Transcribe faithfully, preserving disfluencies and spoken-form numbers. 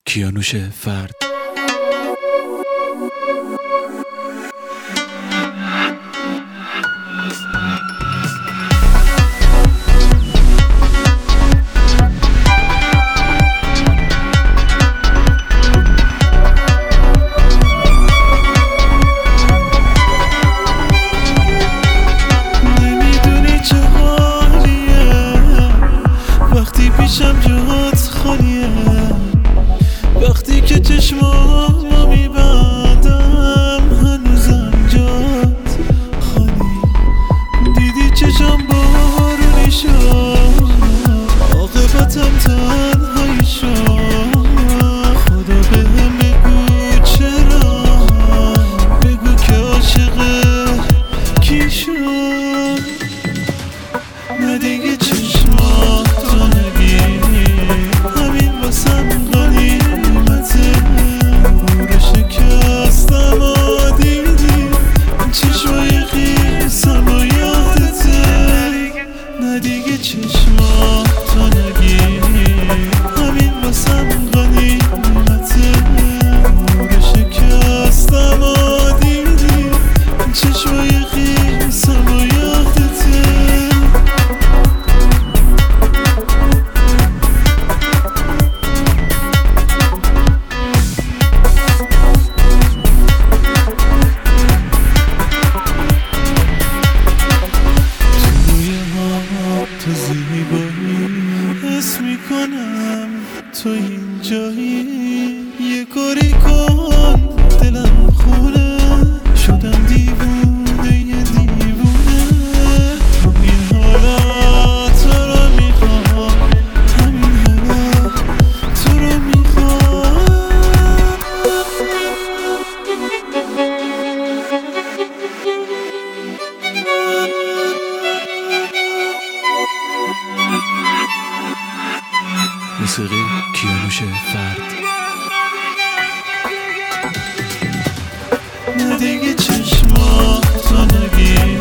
کیانوش فرد. پیشم جات خالیه وقتی که چشمامو میبندم هنوزم جات خالی. دیدی چشم بارونی شد عاقبتم تنهایی شد. خدا بهم بگو چرا، بگو که عاشق کی شد. نه دیگه چشماتو نگیری همین واسم غنیمته. نور شکستم و دیدی چشمای خیسم و یادته. نه دیگه چشماتو نگیری همین واسم غنیمته. نور شکستم و دیدی چشمای خیسم و یادته. تو زیبایی حس میکنم تو اینجایی. یه کاری کن دلم خونه شدم دیوونه یه دیوونه. همین حالا تو رو میخوام، همین حالا تو رو میخوام. موسیقی کیانوش فرد. نه دیگه چشماتو نگیر